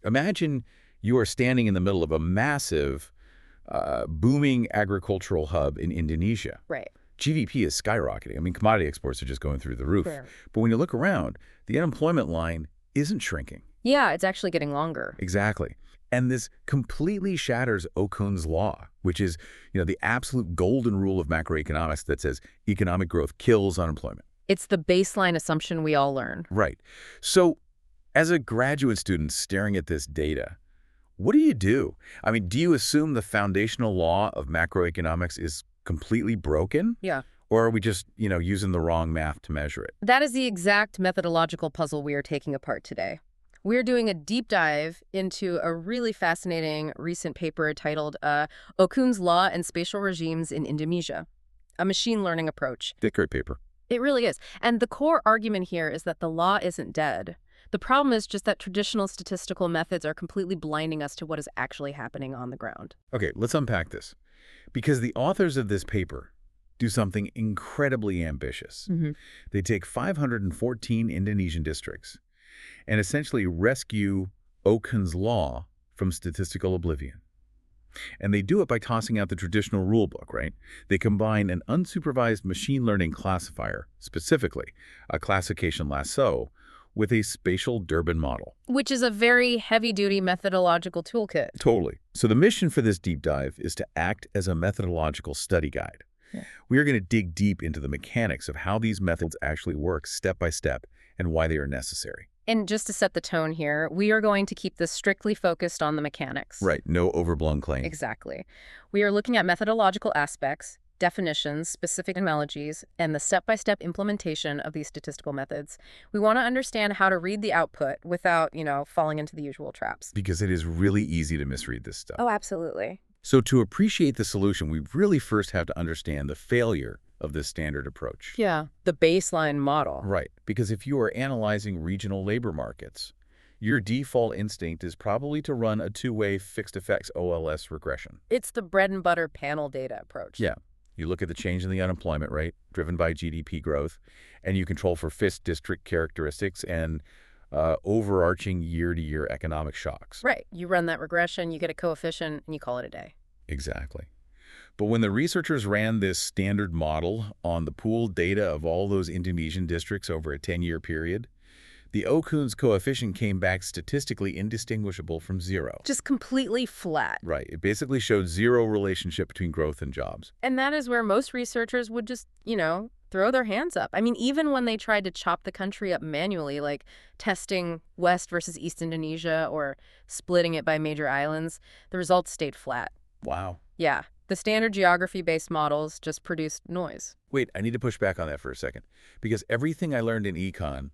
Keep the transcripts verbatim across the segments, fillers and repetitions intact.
Imagine you are standing in the middle of a massive, uh, booming agricultural hub in Indonesia. Right. G D P is skyrocketing. I mean, commodity exports are just going through the roof. Fair. But when you look around, the unemployment line isn't shrinking. Yeah, it's actually getting longer. Exactly. And this completely shatters Okun's law, which is, you know, the absolute golden rule of macroeconomics that says economic growth kills unemployment. It's the baseline assumption we all learn. Right. So as a graduate student staring at this data, what do you do? I mean, do you assume the foundational law of macroeconomics is completely broken? Yeah. Or are we just, you know, using the wrong math to measure it? That is the exact methodological puzzle we are taking apart today. We're doing a deep dive into a really fascinating recent paper titled uh, Okun's Law and Spatial Regimes in Indonesia, a machine learning approach. Thick paper. It really is. And the core argument here is that the law isn't dead. The problem is just that traditional statistical methods are completely blinding us to what is actually happening on the ground. Okay, let's unpack this. Because the authors of this paper do something incredibly ambitious. Mm-hmm. They take five hundred fourteen Indonesian districts and essentially rescue Okun's law from statistical oblivion. And they do it by tossing out the traditional rulebook, right? They combine an unsupervised machine learning classifier, specifically a classification lasso, with a spatial Durbin model. Which is a very heavy-duty methodological toolkit. Totally. So the mission for this deep dive is to act as a methodological study guide. Yeah. We are going to dig deep into the mechanics of how these methods actually work step by step and why they are necessary. And just to set the tone here, we are going to keep this strictly focused on the mechanics. Right. No overblown claim. Exactly. We are looking at methodological aspects, definitions, specific analogies, and the step-by-step implementation of these statistical methods. We want to understand how to read the output without, you know, falling into the usual traps. Because it is really easy to misread this stuff. Oh, absolutely. So to appreciate the solution, we really first have to understand the failure of this standard approach. Yeah, the baseline model. Right. Because if you are analyzing regional labor markets, your default instinct is probably to run a two-way fixed effects O L S regression. It's the bread and butter panel data approach. Yeah. You look at the change in the unemployment rate driven by G D P growth, and you control for F I S district characteristics and uh, overarching year-to-year economic shocks. Right. You run that regression, you get a coefficient, and you call it a day. Exactly. But when the researchers ran this standard model on the pooled data of all those Indonesian districts over a ten-year period, the Okun's coefficient came back statistically indistinguishable from zero. Just completely flat. Right. It basically showed zero relationship between growth and jobs. And that is where most researchers would just, you know, throw their hands up. I mean, even when they tried to chop the country up manually, like testing West versus East Indonesia or splitting it by major islands, the results stayed flat. Wow. Yeah. The standard geography-based models just produced noise. Wait, I need to push back on that for a second. Because everything I learned in econ,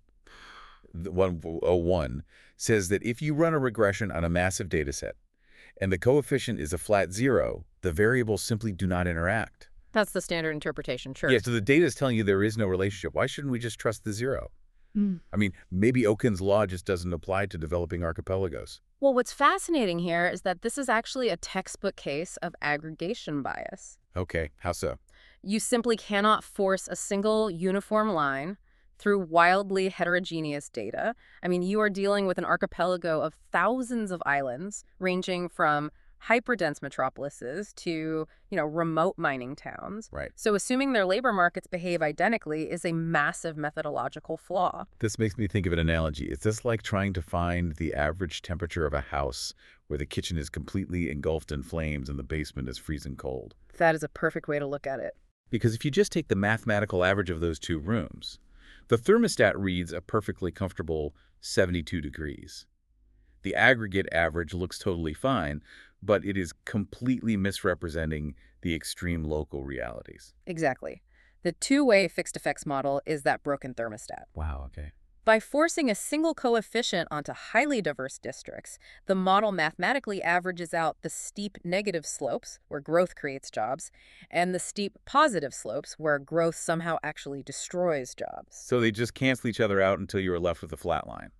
the one oh one, says that if you run a regression on a massive data set and the coefficient is a flat zero, the variables simply do not interact. That's the standard interpretation, sure. Yeah, so the data is telling you there is no relationship. Why shouldn't we just trust the zero? Mm. I mean, maybe Okun's law just doesn't apply to developing archipelagos. Well, what's fascinating here is that this is actually a textbook case of aggregation bias. Okay, how so? You simply cannot force a single uniform line through wildly heterogeneous data. I mean, you are dealing with an archipelago of thousands of islands, ranging from hyperdense metropolises to, you know, remote mining towns. Right. So assuming their labor markets behave identically is a massive methodological flaw. This makes me think of an analogy. Is this like trying to find the average temperature of a house where the kitchen is completely engulfed in flames and the basement is freezing cold? That is a perfect way to look at it. Because if you just take the mathematical average of those two rooms, the thermostat reads a perfectly comfortable seventy-two degrees. The aggregate average looks totally fine, but it is completely misrepresenting the extreme local realities. Exactly. The two-way fixed effects model is that broken thermostat. Wow, okay. By forcing a single coefficient onto highly diverse districts, the model mathematically averages out the steep negative slopes, where growth creates jobs, and the steep positive slopes, where growth somehow actually destroys jobs. So they just cancel each other out until you're left with a flat line.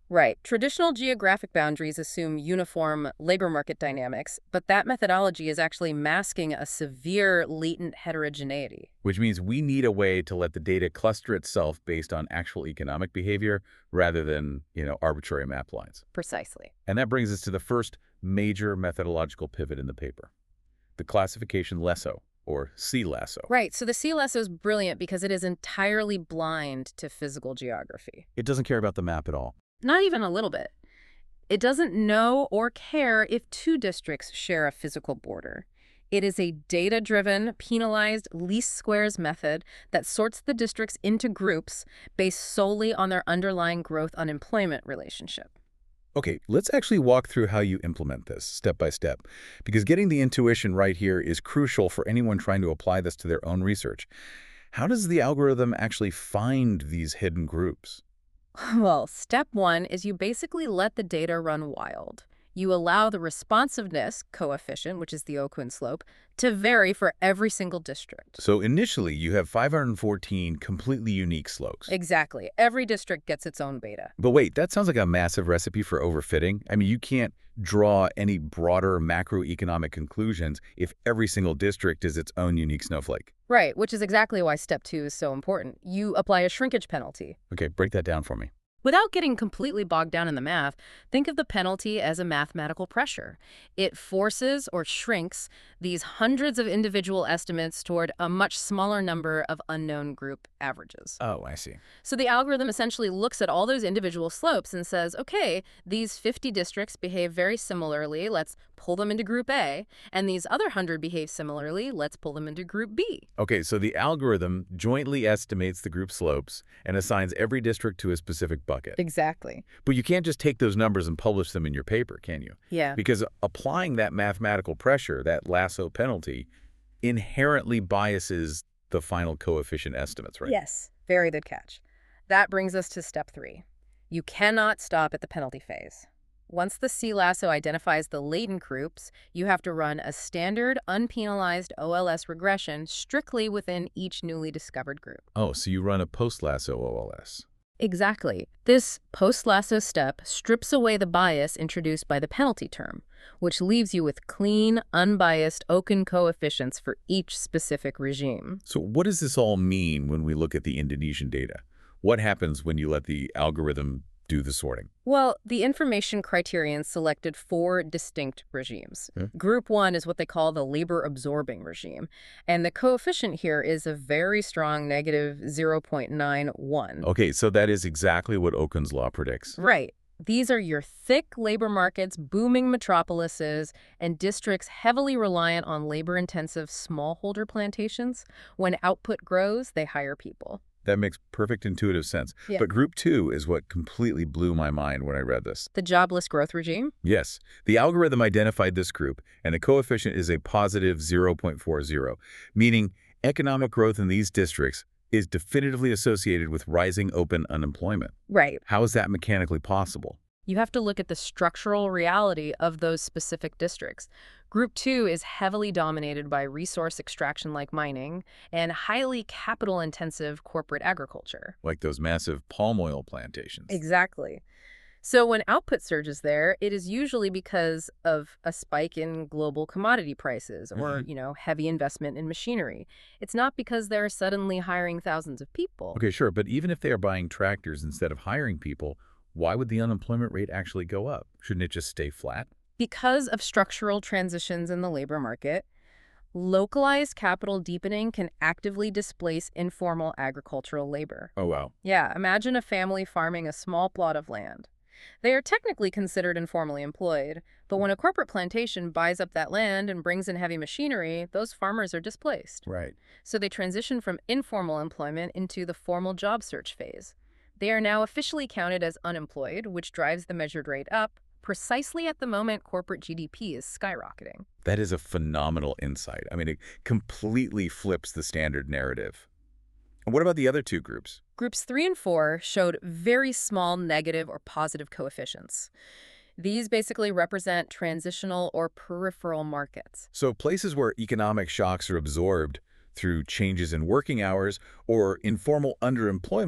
Right. Traditional geographic boundaries assume uniform labor market dynamics, but that methodology is actually masking a severe latent heterogeneity. Which means we need a way to let the data cluster itself based on actual economic behavior rather than, you know, arbitrary map lines. Precisely. And that brings us to the first major methodological pivot in the paper, the classification lasso, or C lasso. Right. So the C lasso is brilliant because it is entirely blind to physical geography. It doesn't care about the map at all. Not even a little bit. It doesn't know or care if two districts share a physical border. It is a data-driven, penalized least squares method that sorts the districts into groups based solely on their underlying growth-unemployment relationship. Okay, let's actually walk through how you implement this step by step, because getting the intuition right here is crucial for anyone trying to apply this to their own research. How does the algorithm actually find these hidden groups? Well, step one is you basically let the data run wild. You allow the responsiveness coefficient, which is the Okun slope, to vary for every single district. So initially, you have five hundred fourteen completely unique slopes. Exactly. Every district gets its own beta. But wait, that sounds like a massive recipe for overfitting. I mean, you can't draw any broader macroeconomic conclusions if every single district is its own unique snowflake. Right, which is exactly why step two is so important. You apply a shrinkage penalty. Okay, break that down for me. Without getting completely bogged down in the math, think of the penalty as a mathematical pressure. It forces or shrinks these hundreds of individual estimates toward a much smaller number of unknown group averages. Oh, I see. So the algorithm essentially looks at all those individual slopes and says, okay, these fifty districts behave very similarly, let's pull them into group A, and these other one hundred behave similarly, let's pull them into group B. Okay, so the algorithm jointly estimates the group slopes and assigns every district to a specific bucket. Exactly. But you can't just take those numbers and publish them in your paper, can you? Yeah. Because applying that mathematical pressure, that lasso penalty, inherently biases the final coefficient estimates, right? Yes. Very good catch. That brings us to step three. You cannot stop at the penalty phase. Once the C lasso identifies the latent groups, you have to run a standard, unpenalized O L S regression strictly within each newly discovered group. Oh, so you run a post-lasso O L S. Exactly. This post-lasso step strips away the bias introduced by the penalty term, which leaves you with clean, unbiased Okun coefficients for each specific regime. So what does this all mean when we look at the Indonesian data? What happens when you let the algorithm do the sorting? Well, the information criterion selected four distinct regimes. Hmm. Group one is what they call the labor-absorbing regime, and the coefficient here is a very strong negative zero point nine one. Okay, so that is exactly what Okun's law predicts. Right. These are your thick labor markets, booming metropolises, and districts heavily reliant on labor-intensive smallholder plantations. When output grows, they hire people. That makes perfect intuitive sense. Yeah. But group two is what completely blew my mind when I read this. The jobless growth regime? Yes, the algorithm identified this group, and the coefficient is a positive zero point four zero, meaning economic growth in these districts is definitively associated with rising open unemployment. Right. How is that mechanically possible? You have to look at the structural reality of those specific districts. Group two is heavily dominated by resource extraction like mining and highly capital-intensive corporate agriculture. Like those massive palm oil plantations. Exactly. So when output surges there, it is usually because of a spike in global commodity prices or, Mhm. you know, heavy investment in machinery. It's not because they're suddenly hiring thousands of people. Okay, sure, but even if they are buying tractors instead of hiring people, why would the unemployment rate actually go up? Shouldn't it just stay flat? Because of structural transitions in the labor market, localized capital deepening can actively displace informal agricultural labor. Oh, wow. Yeah, imagine a family farming a small plot of land. They are technically considered informally employed, but when a corporate plantation buys up that land and brings in heavy machinery, those farmers are displaced. Right. So they transition from informal employment into the formal job search phase. They are now officially counted as unemployed, which drives the measured rate up, precisely at the moment corporate G D P is skyrocketing. That is a phenomenal insight. I mean, it completely flips the standard narrative. And what about the other two groups? Groups three and four showed very small negative or positive coefficients. These basically represent transitional or peripheral markets. So places where economic shocks are absorbed through changes in working hours or informal underemployment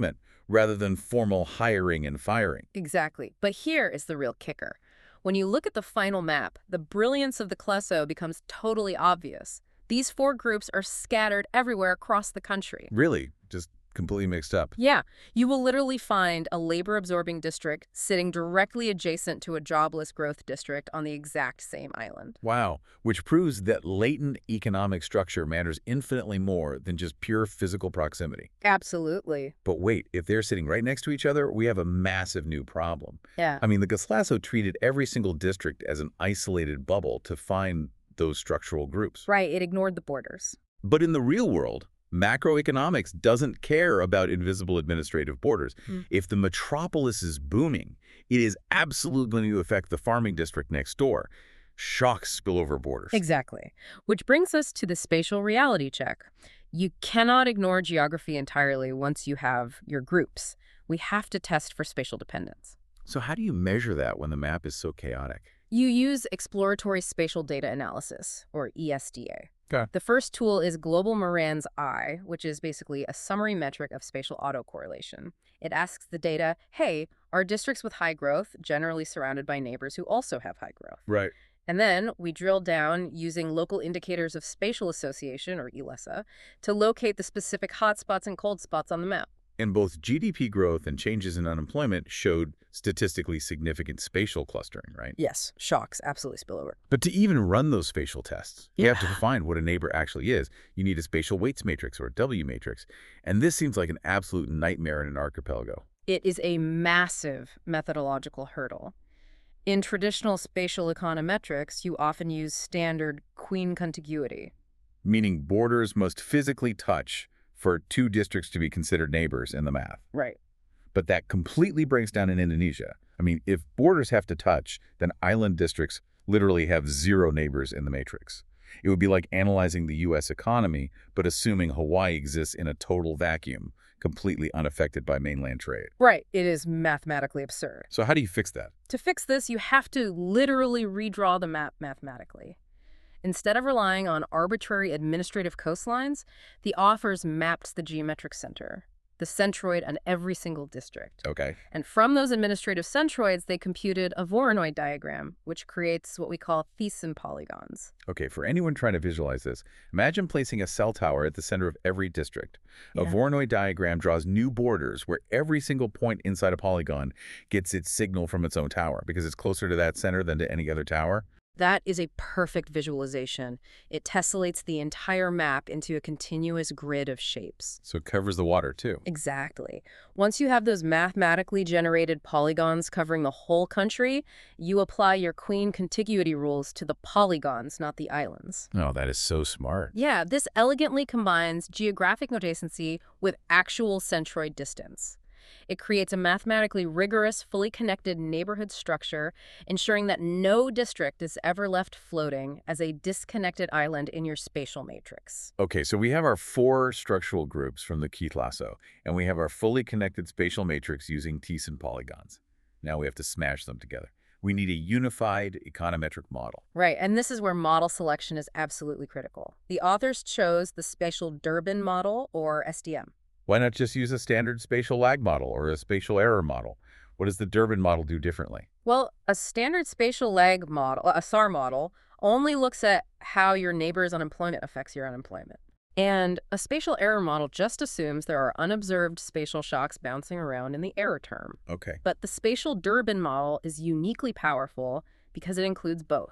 rather than formal hiring and firing. Exactly. But here is the real kicker. When you look at the final map, the brilliance of the Klesso becomes totally obvious. These four groups are scattered everywhere across the country. Really? Just completely mixed up. Yeah, you will literally find a labor-absorbing district sitting directly adjacent to a jobless growth district on the exact same island. Wow. Which proves that latent economic structure matters infinitely more than just pure physical proximity. Absolutely. But wait, if they're sitting right next to each other, we have a massive new problem. Yeah. I mean, the Glasso treated every single district as an isolated bubble to find those structural groups. Right, it ignored the borders. But in the real world, macroeconomics doesn't care about invisible administrative borders. Mm. If the metropolis is booming, it is absolutely going to affect the farming district next door. Shocks spill over borders. Exactly. Which brings us to the spatial reality check. You cannot ignore geography entirely once you have your groups. We have to test for spatial dependence. So how do you measure that when the map is so chaotic? You use exploratory spatial data analysis, or E S D A. Okay. The first tool is Global Moran's I, which is basically a summary metric of spatial autocorrelation. It asks the data, hey, are districts with high growth generally surrounded by neighbors who also have high growth? Right. And then we drill down using local indicators of spatial association, or E L E S A, to locate the specific hotspots and cold spots on the map. And both G D P growth and changes in unemployment showed statistically significant spatial clustering, right? Yes, shocks absolutely spill over. But to even run those spatial tests, you Yeah. have to define what a neighbor actually is. You need a spatial weights matrix or a W matrix. And this seems like an absolute nightmare in an archipelago. It is a massive methodological hurdle. In traditional spatial econometrics, you often use standard queen contiguity. Meaning borders must physically touch for two districts to be considered neighbors in the math. Right. But that completely breaks down in Indonesia. I mean, if borders have to touch, then island districts literally have zero neighbors in the matrix. It would be like analyzing the U S economy, but assuming Hawaii exists in a total vacuum, completely unaffected by mainland trade. Right. It is mathematically absurd. So how do you fix that? To fix this, you have to literally redraw the map mathematically. Instead of relying on arbitrary administrative coastlines, the authors mapped the geometric center, the centroid on every single district. Okay. And from those administrative centroids, they computed a Voronoi diagram, which creates what we call Thiessen polygons. Okay, for anyone trying to visualize this, imagine placing a cell tower at the center of every district. A Yeah. Voronoi diagram draws new borders where every single point inside a polygon gets its signal from its own tower because it's closer to that center than to any other tower. That is a perfect visualization. It tessellates the entire map into a continuous grid of shapes. So it covers the water too. Exactly. Once you have those mathematically generated polygons covering the whole country, you apply your queen contiguity rules to the polygons, not the islands. Oh, that is so smart. Yeah, this elegantly combines geographic notacency with actual centroid distance. It creates a mathematically rigorous, fully connected neighborhood structure, ensuring that no district is ever left floating as a disconnected island in your spatial matrix. Okay, so we have our four structural groups from the Keith Lasso, and we have our fully connected spatial matrix using Thiessen polygons. Now we have to smash them together. We need a unified econometric model. Right, and this is where model selection is absolutely critical. The authors chose the spatial Durbin model, or S D M. Why not just use a standard spatial lag model or a spatial error model? What does the Durbin model do differently? Well, a standard spatial lag model, a S A R model, only looks at how your neighbor's unemployment affects your unemployment. And a spatial error model just assumes there are unobserved spatial shocks bouncing around in the error term. Okay. But the spatial Durbin model is uniquely powerful because it includes both.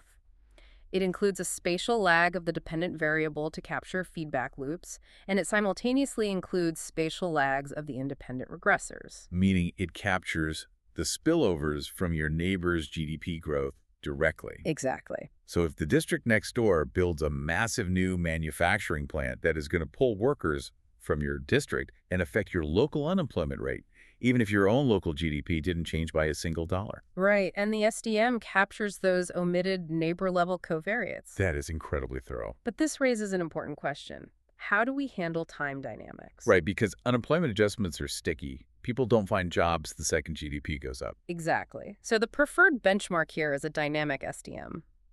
It includes a spatial lag of the dependent variable to capture feedback loops, and it simultaneously includes spatial lags of the independent regressors. Meaning it captures the spillovers from your neighbor's G D P growth directly. Exactly. So if the district next door builds a massive new manufacturing plant that is going to pull workers from your district and affect your local unemployment rate, even if your own local G D P didn't change by a single dollar. Right, and the S D M captures those omitted neighbor-level covariates. That is incredibly thorough. But this raises an important question. How do we handle time dynamics? Right, because unemployment adjustments are sticky. People don't find jobs the second G D P goes up. Exactly. So the preferred benchmark here is a dynamic S D M.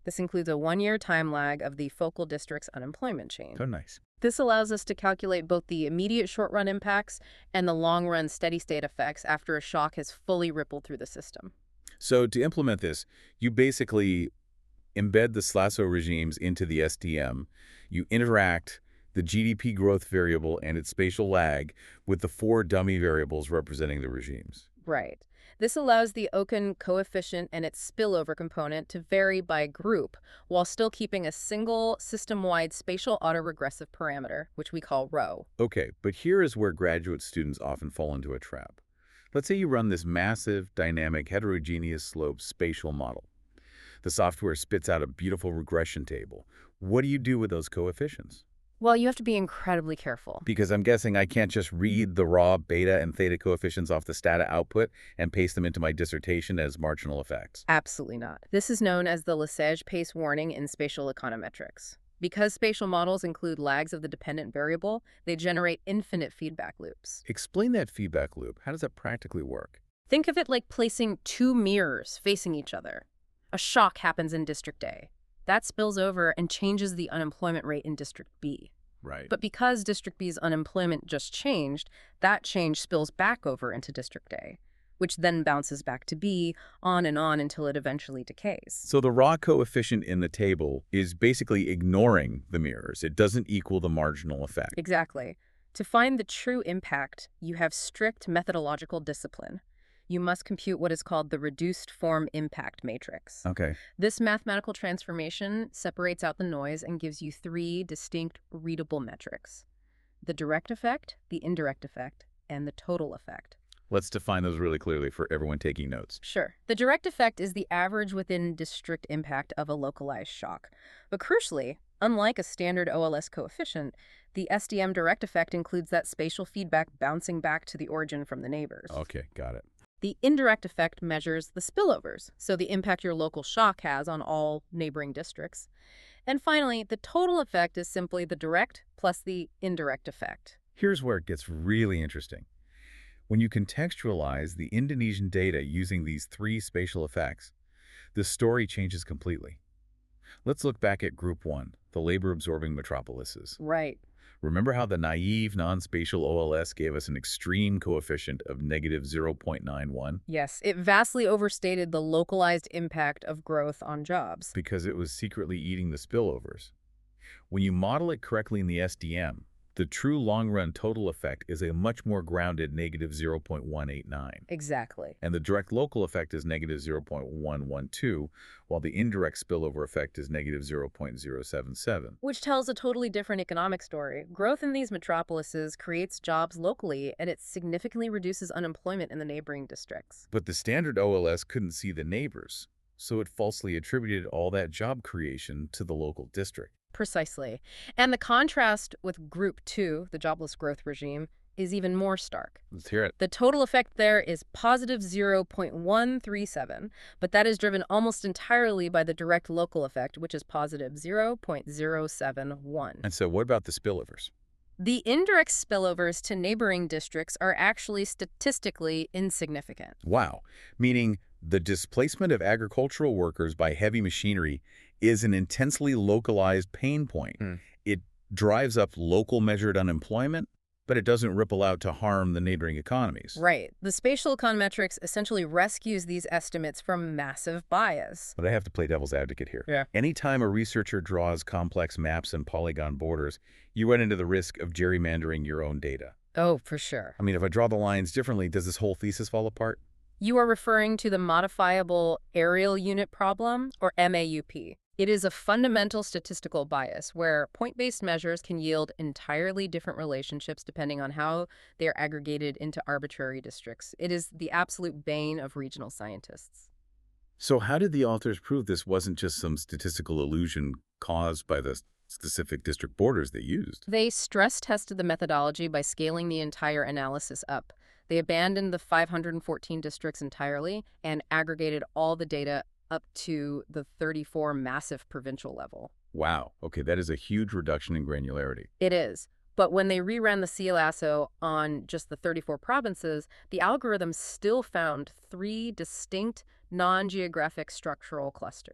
This includes a one-year time lag of the focal district's unemployment chain. Oh, nice. This allows us to calculate both the immediate short-run impacts and the long-run steady-state effects after a shock has fully rippled through the system. So to implement this, you basically embed the SLASO regimes into the S D M. You interact the G D P growth variable and its spatial lag with the four dummy variables representing the regimes. Right. This allows the Okun coefficient and its spillover component to vary by group while still keeping a single system-wide spatial autoregressive parameter, which we call rho. Okay, but here is where graduate students often fall into a trap. Let's say you run this massive, dynamic, heterogeneous slope spatial model. The software spits out a beautiful regression table. What do you do with those coefficients? Well, you have to be incredibly careful. Because I'm guessing I can't just read the raw beta and theta coefficients off the stata output and paste them into my dissertation as marginal effects. Absolutely not. This is known as the Lesage pace warning in spatial econometrics. Because spatial models include lags of the dependent variable, they generate infinite feedback loops. Explain that feedback loop. How does that practically work? Think of it like placing two mirrors facing each other. A shock happens in District A. That spills over and changes the unemployment rate in District B. Right. But because District B's unemployment just changed, that change spills back over into District A, which then bounces back to B, on and on until it eventually decays. So the raw coefficient in the table is basically ignoring the mirrors. It doesn't equal the marginal effect. Exactly. To find the true impact, you have strict methodological discipline. You must compute what is called the reduced form impact matrix. Okay. This mathematical transformation separates out the noise and gives you three distinct readable metrics: the direct effect, the indirect effect, and the total effect. Let's define those really clearly for everyone taking notes. Sure. The direct effect is the average within district impact of a localized shock. But crucially, unlike a standard O L S coefficient, the S D M direct effect includes that spatial feedback bouncing back to the origin from the neighbors. Okay, got it. The indirect effect measures the spillovers, so the impact your local shock has on all neighboring districts. And finally, the total effect is simply the direct plus the indirect effect. Here's where it gets really interesting. When you contextualize the Indonesian data using these three spatial effects, the story changes completely. Let's look back at Group one, the labor-absorbing metropolises. Right. Remember how the naive non-spatial O L S gave us an extreme coefficient of negative zero point nine one? Yes, it vastly overstated the localized impact of growth on jobs. Because it was secretly eating the spillovers. When you model it correctly in the S D M, the true long-run total effect is a much more grounded negative zero point one eight nine. Exactly. And the direct local effect is negative zero point one one two, while the indirect spillover effect is negative zero point zero seven seven. Which tells a totally different economic story. Growth in these metropolises creates jobs locally, and it significantly reduces unemployment in the neighboring districts. But the standard O L S couldn't see the neighbors, so it falsely attributed all that job creation to the local district. Precisely. And the contrast with Group two, the jobless growth regime, is even more stark. Let's hear it. The total effect there is positive zero point one three seven, but that is driven almost entirely by the direct local effect, which is positive zero point zero seven one. And so what about the spillovers? The indirect spillovers to neighboring districts are actually statistically insignificant. Wow. Meaning the displacement of agricultural workers by heavy machinery is an intensely localized pain point. Hmm. It drives up local measured unemployment, but it doesn't ripple out to harm the neighboring economies. Right. The spatial econometrics essentially rescues these estimates from massive bias. But I have to play devil's advocate here. Yeah. Anytime a researcher draws complex maps and polygon borders, you run into the risk of gerrymandering your own data. Oh, for sure. I mean, if I draw the lines differently, does this whole thesis fall apart? You are referring to the modifiable areal unit problem, or M A U P. It is a fundamental statistical bias where point-based measures can yield entirely different relationships depending on how they are aggregated into arbitrary districts. It is the absolute bane of regional scientists. So how did the authors prove this wasn't just some statistical illusion caused by the specific district borders they used? They stress-tested the methodology by scaling the entire analysis up. They abandoned the five hundred fourteen districts entirely and aggregated all the data up to the thirty-four massive provincial level. Wow. Okay, that is a huge reduction in granularity. It is. But when they reran the SLASO on just the thirty-four provinces, the algorithm still found three distinct non-geographic structural clusters.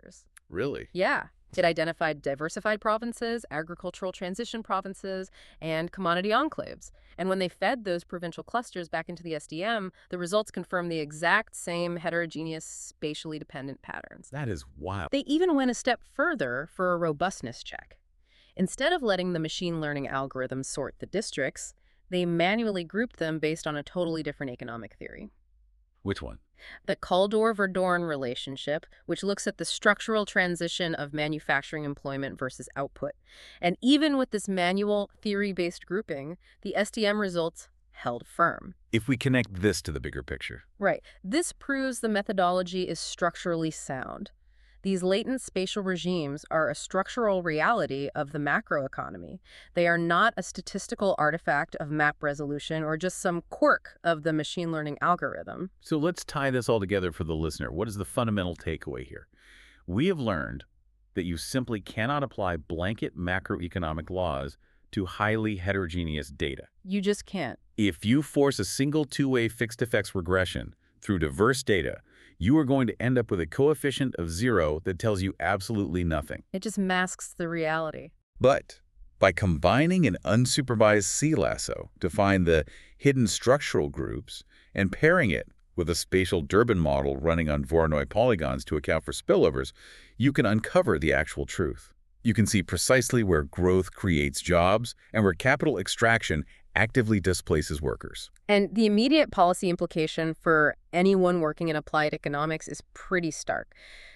Really? Yeah. It identified diversified provinces, agricultural transition provinces, and commodity enclaves. And when they fed those provincial clusters back into the S D M, the results confirmed the exact same heterogeneous, spatially dependent patterns. That is wild. They even went a step further for a robustness check. Instead of letting the machine learning algorithm sort the districts, they manually grouped them based on a totally different economic theory. Which one? The Kaldor-Verdorn relationship, which looks at the structural transition of manufacturing employment versus output. And even with this manual, theory-based grouping, the S D M results held firm. If we connect this to the bigger picture. Right. This proves the methodology is structurally sound. These latent spatial regimes are a structural reality of the macroeconomy. They are not a statistical artifact of map resolution or just some quirk of the machine learning algorithm. So let's tie this all together for the listener. What is the fundamental takeaway here? We have learned that you simply cannot apply blanket macroeconomic laws to highly heterogeneous data. You just can't. If you force a single two-way fixed effects regression through diverse data, you are going to end up with a coefficient of zero that tells you absolutely nothing. It just masks the reality. But by combining an unsupervised C lasso to find the hidden structural groups and pairing it with a spatial Durbin model running on Voronoi polygons to account for spillovers, you can uncover the actual truth. You can see precisely where growth creates jobs and where capital extraction actively displaces workers. And the immediate policy implication for anyone working in applied economics is pretty stark.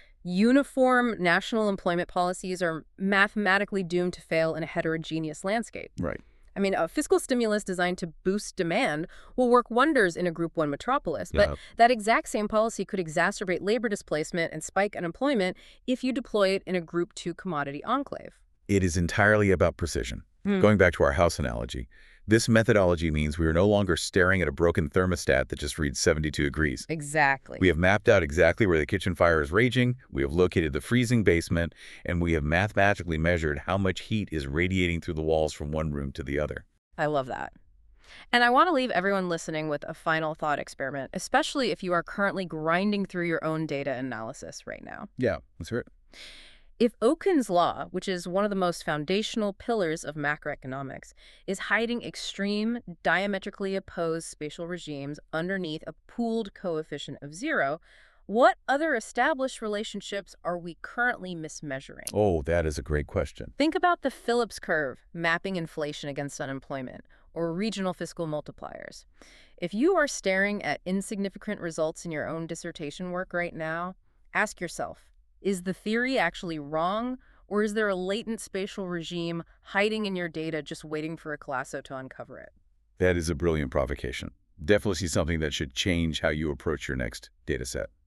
Uniform national employment policies are mathematically doomed to fail in a heterogeneous landscape. Right. I mean, a fiscal stimulus designed to boost demand will work wonders in a Group one metropolis, but Yep. that exact same policy could exacerbate labor displacement and spike unemployment if you deploy it in a Group two commodity enclave. It is entirely about precision. Hmm. Going back to our house analogy, this methodology means we are no longer staring at a broken thermostat that just reads seventy-two degrees. Exactly. We have mapped out exactly where the kitchen fire is raging, we have located the freezing basement, and we have mathematically measured how much heat is radiating through the walls from one room to the other. I love that. And I want to leave everyone listening with a final thought experiment, especially if you are currently grinding through your own data analysis right now. Yeah, let's hear it. If Okun's law, which is one of the most foundational pillars of macroeconomics, is hiding extreme, diametrically opposed spatial regimes underneath a pooled coefficient of zero, what other established relationships are we currently mismeasuring? Oh, that is a great question. Think about the Phillips curve mapping inflation against unemployment, or regional fiscal multipliers. If you are staring at insignificant results in your own dissertation work right now, ask yourself, is the theory actually wrong, or is there a latent spatial regime hiding in your data just waiting for a Colasso to uncover it? That is a brilliant provocation. Definitely something that should change how you approach your next data set.